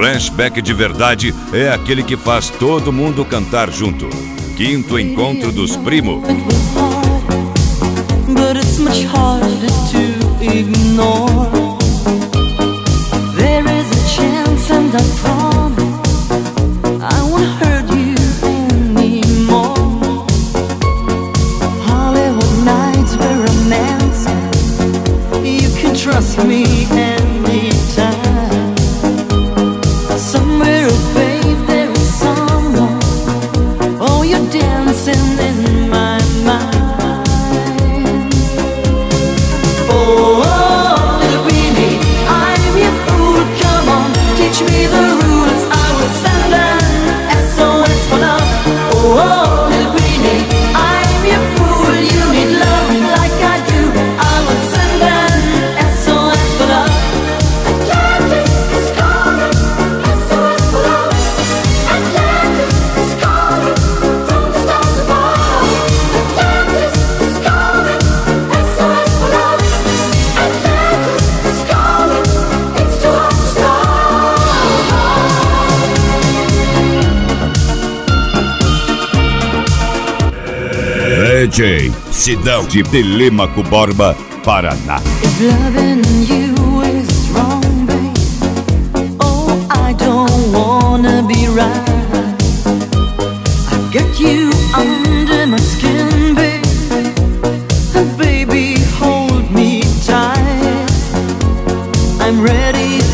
Flashback de verdade é aquele que faz todo mundo cantar junto. Quinto encontro dos primos. But it's much harder to ignore. There is a chance and I promise I won't hurt you anymore. Hollywood nights were romancing. You can trust me anytime. Somewhere, oh babe, there is someone. Oh, you're dancing in my mind. DJ Sidão de Telêmaco Borba, Paraná. If loving you is wrong, babe, oh, I don't wanna be right. I've got you under my skin, babe, and baby, hold me tight. I'm ready